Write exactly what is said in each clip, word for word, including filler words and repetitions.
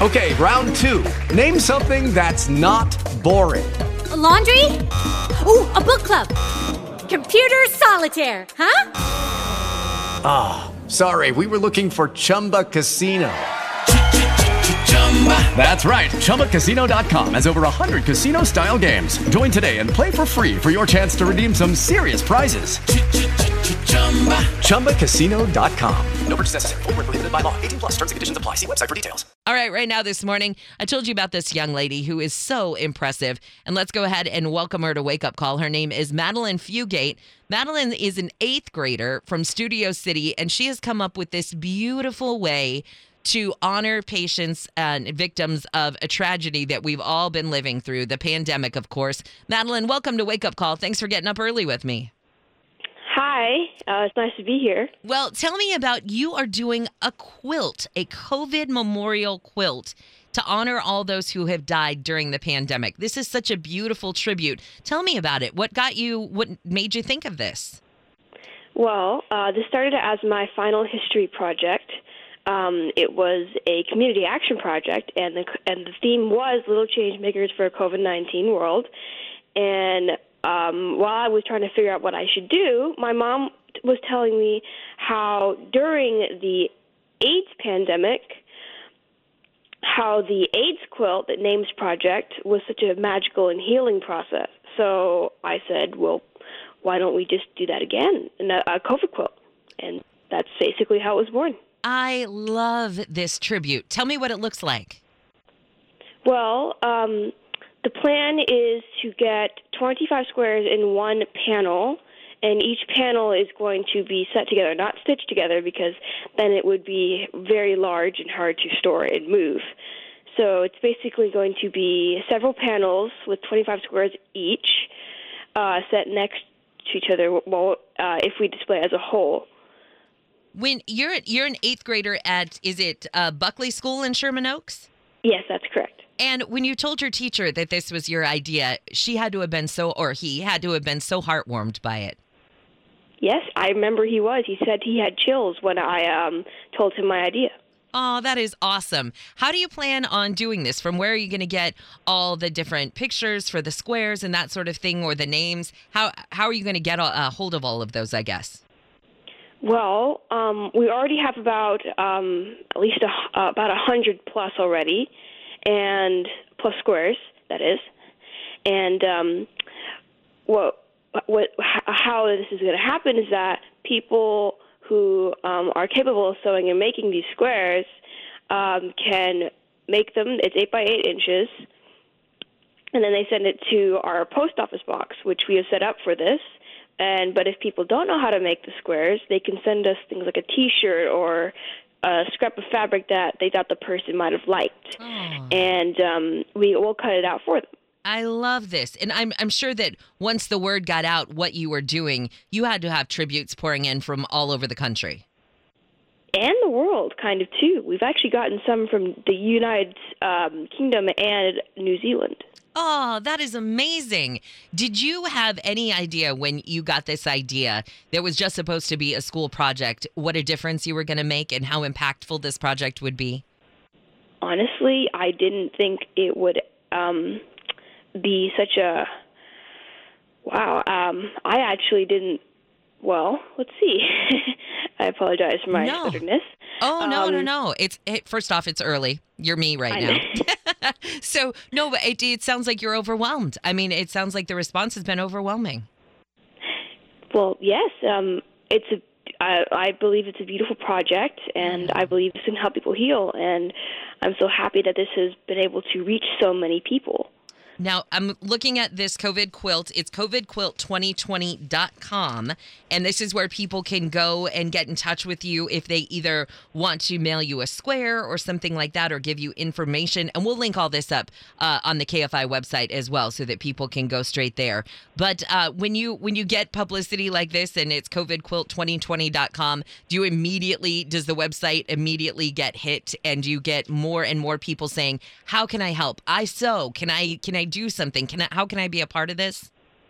Okay, round two. Name something that's not boring. A laundry? Ooh, a book club. Computer solitaire, huh? Ah, oh, sorry, we were looking for Chumba Casino. That's right, Chumba Casino dot com has over one hundred casino-style games. Join today and play for free for your chance to redeem some serious prizes. Chumba Casino dot com. No purchase necessary. Void where prohibited by law. eighteen plus terms and conditions apply. See website for details. All right, right now this morning, I told you about this young lady who is so impressive. And let's go ahead and welcome her to Wake Up Call. Her name is Madeline Fugate. Madeline is an eighth grader from Studio City, and she has come up with this beautiful way to honor patients and victims of a tragedy that we've all been living through, the pandemic, of course. Madeline, welcome to Wake Up Call. Thanks for getting up early with me. Hi, uh, it's nice to be here. Well, tell me about, you are doing a quilt, a COVID memorial quilt to honor all those who have died during the pandemic. This is such a beautiful tribute. Tell me about it. What got you, what made you think of this? Well, uh, this started as my final history project. Um, it was a community action project, and the and the theme was Little Change Makers for a COVID nineteen World. And um, while I was trying to figure out what I should do, my mom was telling me how during the AIDS pandemic, how the AIDS quilt that Names Project was such a magical and healing process. So I said, well, why don't we just do that again, in a, a COVID quilt? And that's basically how it was born. I love this tribute. Tell me what it looks like. Well, um, the plan is to get twenty-five squares in one panel, and each panel is going to be set together, not stitched together, because then it would be very large and hard to store and move. So it's basically going to be several panels with twenty-five squares each, uh, set next to each other, well, uh, if we display as a whole. When you're you're an eighth grader at, is it uh, Buckley School in Sherman Oaks? Yes, that's correct. And when you told your teacher that this was your idea, she had to have been so, or he had to have been so heartwarmed by it. Yes, I remember he was. He said he had chills when I um, told him my idea. Oh, that is awesome. How do you plan on doing this? From where are you going to get all the different pictures for the squares and that sort of thing, or the names? How how are you going to get a, a hold of all of those, I guess? Well, um, we already have about um, at least a, uh, about a hundred plus already, and plus squares, that is. And um, what what how this is going to happen is that people who um, are capable of sewing and making these squares um, can make them. It's eight by eight inches, and then they send it to our post office box, which we have set up for this. And but if people don't know how to make the squares, they can send us things like a T-shirt or a scrap of fabric that they thought the person might have liked, oh. and um, we will cut it out for them. I love this. And I'm I'm sure that once the word got out what you were doing, you had to have tributes pouring in from all over the country. And the world, kind of, too. We've actually gotten some from the United um, Kingdom and New Zealand. Oh, that is amazing. Did you have any idea when you got this idea that was just supposed to be a school project, what a difference you were going to make and how impactful this project would be? Honestly, I didn't think it would um, be such a, wow, um, I actually didn't, well, let's see. I apologize for my no. stutterness. Oh, no, um, no, no. It's it, first off, it's early. You're me right now. So, no, but it, it sounds like you're overwhelmed. I mean, it sounds like the response has been overwhelming. Well, yes. Um, it's a, I, I believe it's a beautiful project, and I believe this can help people heal. And I'm so happy that this has been able to reach so many people. Now, I'm looking at this COVID quilt. It's covid quilt twenty twenty dot com, and this is where people can go and get in touch with you if they either want to mail you a square or something like that, or give you information. And we'll link all this up uh, on the K F I website as well, so that people can go straight there. But uh, when you when you get publicity like this, and it's covid quilt twenty twenty dot com, do you immediately, does the website immediately get hit, and do you get more and more people saying, how can I help? I sew. Can I, can I do something? Can I, how can I be a part of this?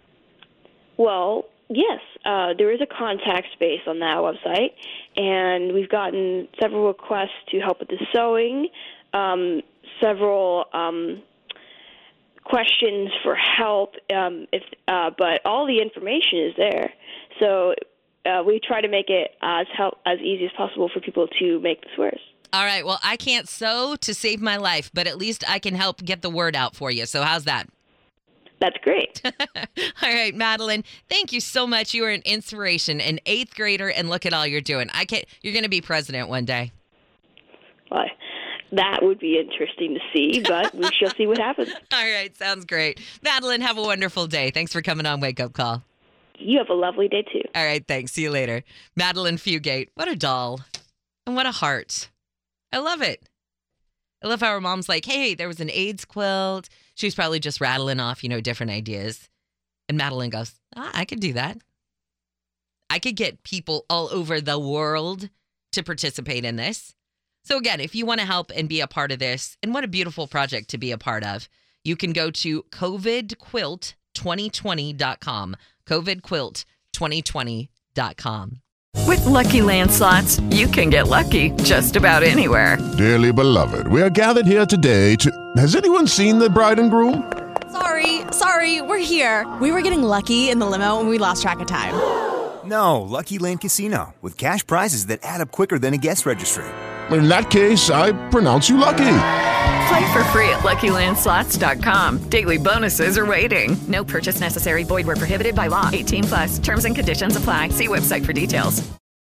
Well, yes, uh, there is a contact space on that website, and we've gotten several requests to help with the sewing. Um, several um, questions for help. Um, if uh, but all the information is there, so uh, we try to make it as help as easy as possible for people to make the swears. All right. Well, I can't sew to save my life, but at least I can help get the word out for you. So how's that? That's great. All right, Madeline, thank you so much. You are an inspiration, an eighth grader, and look at all you're doing. I can't. You're going to be president one day. Well, that would be interesting to see, but we shall see what happens. All right, sounds great. Madeline, have a wonderful day. Thanks for coming on Wake Up Call. You have a lovely day, too. All right, thanks. See you later. Madeline Fugate, what a doll. And what a heart. I love it. I love how her mom's like, hey, there was an AIDS quilt. She was probably just rattling off, you know, different ideas. And Madeline goes, ah, I could do that. I could get people all over the world to participate in this. So again, if you want to help and be a part of this, and what a beautiful project to be a part of, you can go to covid quilt twenty twenty dot com. covid quilt twenty twenty dot com. With Lucky Land Slots, you can get lucky just about anywhere. Dearly beloved, we are gathered here today to... Has anyone seen the bride and groom? Sorry, sorry, we're here. We were getting lucky in the limo and we lost track of time. No, Lucky Land Casino, with cash prizes that add up quicker than a guest registry. In that case, I pronounce you lucky. Play for free at lucky land slots dot com. Daily bonuses are waiting. No purchase necessary. Void where prohibited by law. eighteen plus. Terms and conditions apply. See website for details.